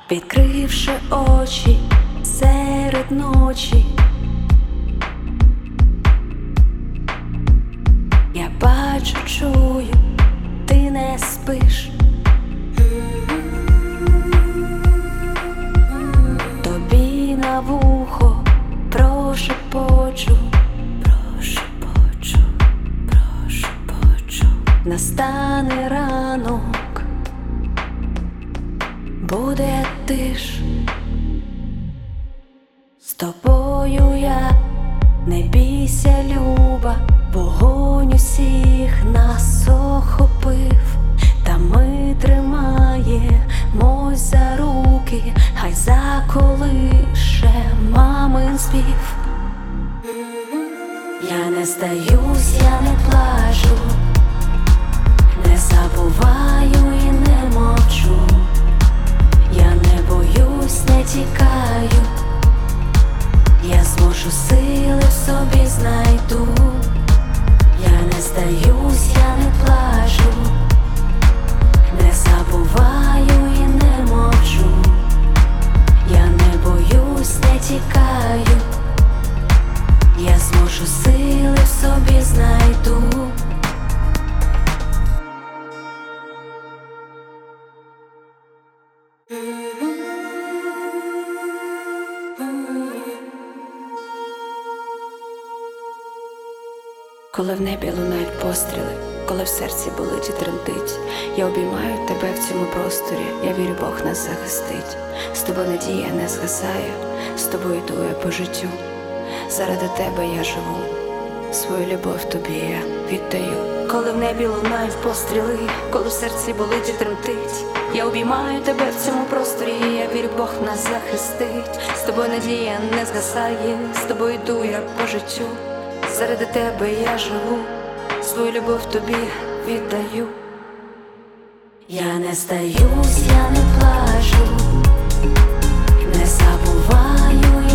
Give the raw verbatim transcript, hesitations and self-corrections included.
відкривши очі серед ночі, я бачу, чую, ти не спиш. Тобі на вухо прошепочу, прошепочу, прошепочу. Настане ранок, буде тиш. З тобою я, не бійся, люба, вогонь усіх нас охопив, та ми тримаємось за руки, хай заколише мамин спів. Я не здаюсь, я не плачу, не забуваю і не мовчу. Я не боюсь, не тікаю, я зможу, сили в собі знайду. Я не здаюсь, я не плачу, не забуваю і не мовчу. Я не боюсь, не тікаю, я зможу, сили в собі знайду. Коли в небі лунають постріли, коли в серці болить і тремтить, я обіймаю тебе в цьому просторі, я вірю, Бог нас захистить. З тобою надія не згасає, з тобою йду я по життю. Заради тебе я живу, свою любов тобі я віддаю. Коли в небі лунають постріли, коли в серці болить і тремтить, я обіймаю тебе в цьому просторі, я вірю, Бог нас захистить. З тобою надія не згасає, з тобою йду я по життю. Заради тебе я живу, свою любов тобі віддаю. Я не здаюсь, я не плачу, не забуваю